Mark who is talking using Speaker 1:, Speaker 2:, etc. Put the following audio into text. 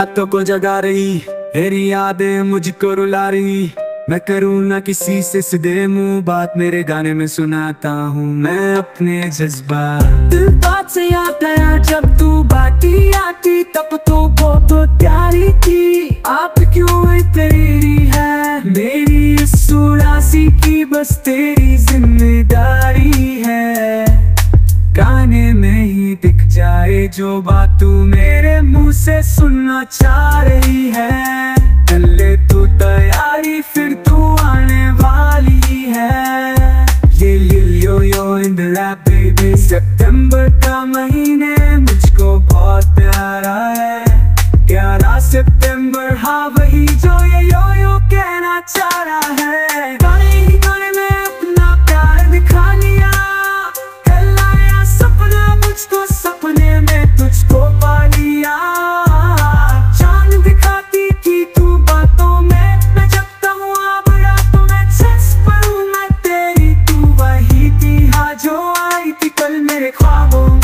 Speaker 1: रातों को जगा रही तेरी यादें मुझको रुला रही। मैं करूँ ना किसी से सीधे मुंह बात, मेरे गाने में सुनाता हूँ मैं अपने जज्बात। दिल बात से याद आया जब तू बाकी आती, तब तो बहुत प्यारी थी। आप क्यों इतनी है मेरी इस उदासी की, बस तेरी जिम्मेदारी है। गाने में ही दिख जाए जो बात तू मेरे मुंह से सुनना चाह रही है। कर ले तू तैयारी फिर तू आने वाली है। ये Leo yo in the rap baby, सितंबर का महीने मुझको बहुत प्यारा है। 11 सितंबर, हाँ वही जो ये यो कहना चाह रहा है। गाने ही गाने में अपना प्यार दिखा लिया, मुझको सपने में तुझको पा लिया। चांद दिखाती थी तू बातों में, मैं जगता हूँ अब रातों में। छत पर हूँ मैं तेरी, तू वही थी हाँ जो आई थी कल मेरे ख्वाबों में।